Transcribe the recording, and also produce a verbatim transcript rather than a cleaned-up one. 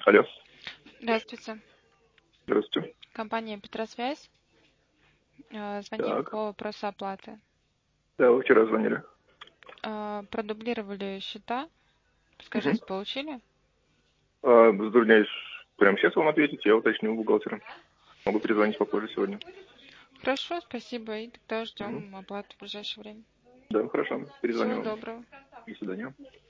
Алло, Здравствуйте. здравствуйте. Компания «Петросвязь». Э, Звоним Так, по вопросу оплаты. да, вы вчера звонили. Э, Продублировали счета. Угу. Скажите, получили? А, затрудняюсь прямо сейчас вам ответить, я уточню у бухгалтера. Могу перезвонить попозже сегодня. Хорошо, спасибо. И тогда Угу. ждем оплату в ближайшее время. Да, хорошо, перезвоню Всего вам. доброго. До свидания.